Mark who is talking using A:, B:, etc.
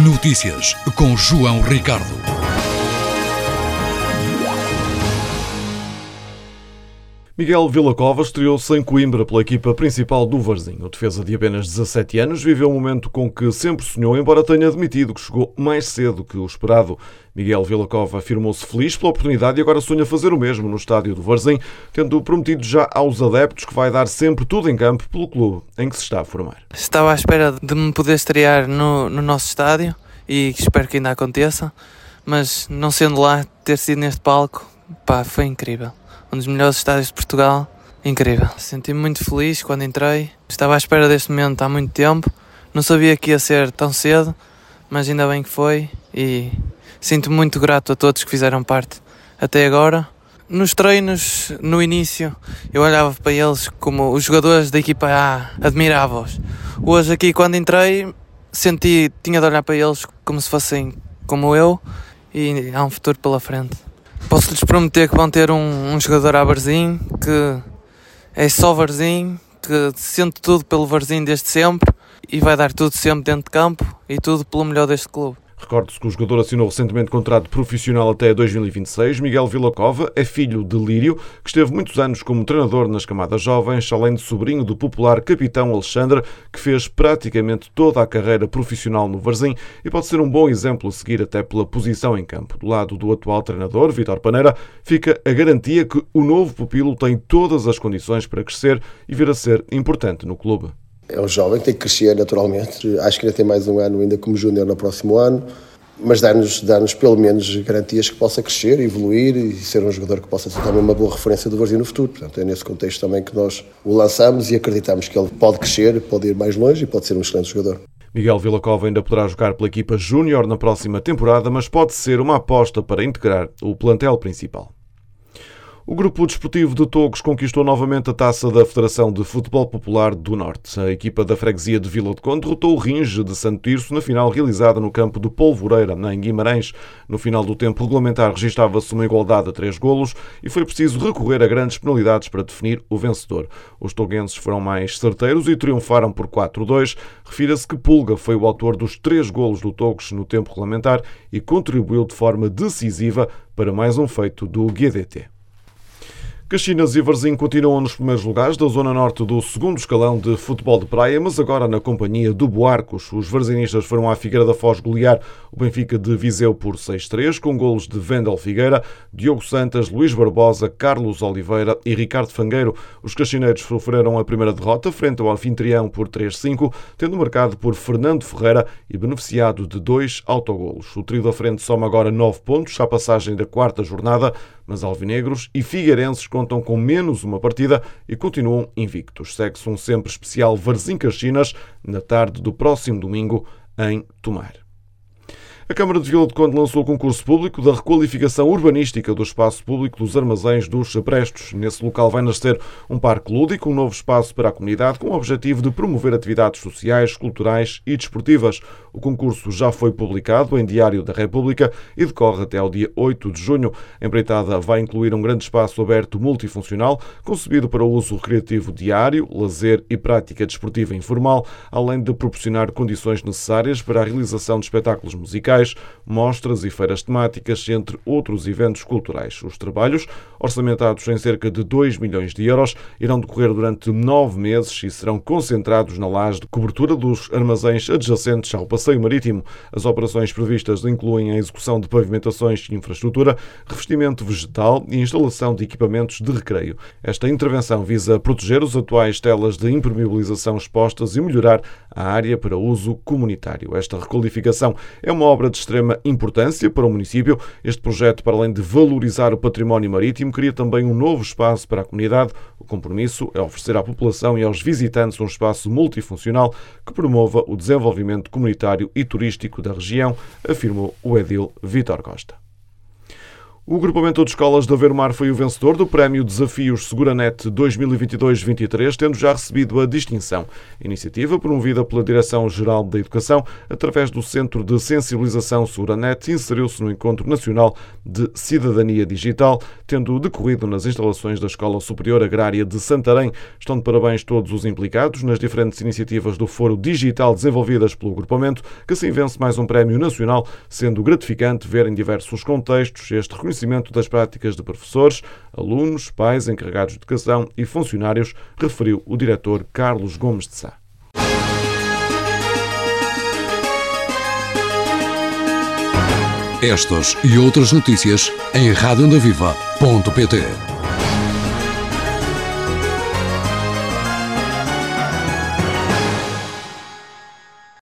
A: Notícias com João Ricardo. Miguel Villa-Cova estreou-se em Coimbra pela equipa principal do Varzim. O defesa de apenas 17 anos viveu um momento com que sempre sonhou, embora tenha admitido que chegou mais cedo que o esperado. Miguel Villa-Cova afirmou-se feliz pela oportunidade e agora sonha fazer o mesmo no estádio do Varzim, tendo prometido já aos adeptos que vai dar sempre tudo em campo pelo clube em que se está a formar.
B: Estava à espera de me poder estrear no nosso estádio e espero que ainda aconteça, mas não sendo lá, ter sido neste palco, foi incrível. Um dos melhores estádios de Portugal, incrível. Senti-me muito feliz quando entrei, estava à espera deste momento há muito tempo, não sabia que ia ser tão cedo, mas ainda bem que foi e sinto-me muito grato a todos que fizeram parte até agora. Nos treinos, no início, eu olhava para eles como os jogadores da equipa A, admirava-os. Hoje aqui quando entrei, tinha de olhar para eles como se fossem como eu e há um futuro pela frente. Posso-lhes prometer que vão ter um jogador à Varzim, que é só Varzim, que sente tudo pelo Varzim desde sempre e vai dar tudo sempre dentro de campo e tudo pelo melhor deste clube.
A: Recorde-se que o jogador assinou recentemente contrato profissional até 2026. Miguel Villa-Cova é filho de Lírio, que esteve muitos anos como treinador nas camadas jovens, além de sobrinho do popular capitão Alexandre, que fez praticamente toda a carreira profissional no Varzim e pode ser um bom exemplo a seguir até pela posição em campo. Do lado do atual treinador, Vítor Paneira, fica a garantia que o novo pupilo tem todas as condições para crescer e vir a ser importante no clube.
C: É um jovem que tem que crescer naturalmente. Acho que ainda tem mais um ano ainda como júnior no próximo ano, mas dá-nos pelo menos garantias que possa crescer, evoluir e ser um jogador que possa ser também uma boa referência do Varzim no futuro. Portanto, é nesse contexto também que nós o lançamos e acreditamos que ele pode crescer, pode ir mais longe e pode ser um excelente jogador.
A: Miguel Villa-Cova ainda poderá jogar pela equipa júnior na próxima temporada, mas pode ser uma aposta para integrar o plantel principal. O Grupo Desportivo de Togos conquistou novamente a taça da Federação de Futebol Popular do Norte. A equipa da freguesia de Vila de Conde derrotou o Ringe de Santo Tirso na final realizada no campo do Polvoreira, em Guimarães. No final do tempo regulamentar registava-se uma igualdade a 3 golos e foi preciso recorrer a grandes penalidades para definir o vencedor. Os toguenses foram mais certeiros e triunfaram por 4-2. Refira-se que Pulga foi o autor dos 3 golos do Togos no tempo regulamentar e contribuiu de forma decisiva para mais um feito do GDT. Caxinas e Varzim continuam nos primeiros lugares da zona norte do segundo escalão de futebol de praia, mas agora na companhia do Boarcos. Os varzinistas foram à Figueira da Foz golear o Benfica de Viseu por 6-3, com golos de Vendel Figueira, Diogo Santas, Luís Barbosa, Carlos Oliveira e Ricardo Fangueiro. Os caxineiros sofreram a primeira derrota frente ao anfitrião por 3-5, tendo marcado por Fernando Ferreira e beneficiado de 2 autogolos. O trio da frente soma agora 9 pontos à passagem da 4ª jornada, mas alvinegros e figueirenses contam com menos uma partida e continuam invictos. Segue-se um sempre especial Varzim-Caxinas na tarde do próximo domingo em Tomar. A Câmara de Vila de Conde lançou o concurso público da requalificação urbanística do espaço público dos armazéns dos Prestos. Nesse local vai nascer um parque lúdico, um novo espaço para a comunidade, com o objetivo de promover atividades sociais, culturais e desportivas. O concurso já foi publicado em Diário da República e decorre até ao dia 8 de junho. A empreitada vai incluir um grande espaço aberto multifuncional, concebido para o uso recreativo diário, lazer e prática desportiva informal, além de proporcionar condições necessárias para a realização de espetáculos musicais, mostras e feiras temáticas, entre outros eventos culturais. Os trabalhos, orçamentados em cerca de 2 milhões de euros, irão decorrer durante 9 meses e serão concentrados na laje de cobertura dos armazéns adjacentes ao passeio marítimo. As operações previstas incluem a execução de pavimentações e infraestrutura, revestimento vegetal e instalação de equipamentos de recreio. Esta intervenção visa proteger os atuais telas de impermeabilização expostas e melhorar a área para uso comunitário. Esta requalificação é uma obra de extrema importância para o município. Este projeto, para além de valorizar o património marítimo, cria também um novo espaço para a comunidade. O compromisso é oferecer à população e aos visitantes um espaço multifuncional que promova o desenvolvimento comunitário e turístico da região, afirmou o edil Vítor Costa. O agrupamento de escolas de Aveiro Mar foi o vencedor do Prémio Desafios Seguranet 2022-23, tendo já recebido a distinção. A iniciativa, promovida pela Direção-Geral da Educação, através do Centro de Sensibilização Seguranet, inseriu-se no Encontro Nacional de Cidadania Digital, tendo decorrido nas instalações da Escola Superior Agrária de Santarém. Estão de parabéns todos os implicados nas diferentes iniciativas do Foro Digital desenvolvidas pelo agrupamento, que assim vence mais um prémio nacional, sendo gratificante ver em diversos contextos este reconhecimento das práticas de professores, alunos, pais, encarregados de educação e funcionários, referiu o diretor Carlos Gomes de Sá.
D: Estas e outras notícias em radioondaviva.pt.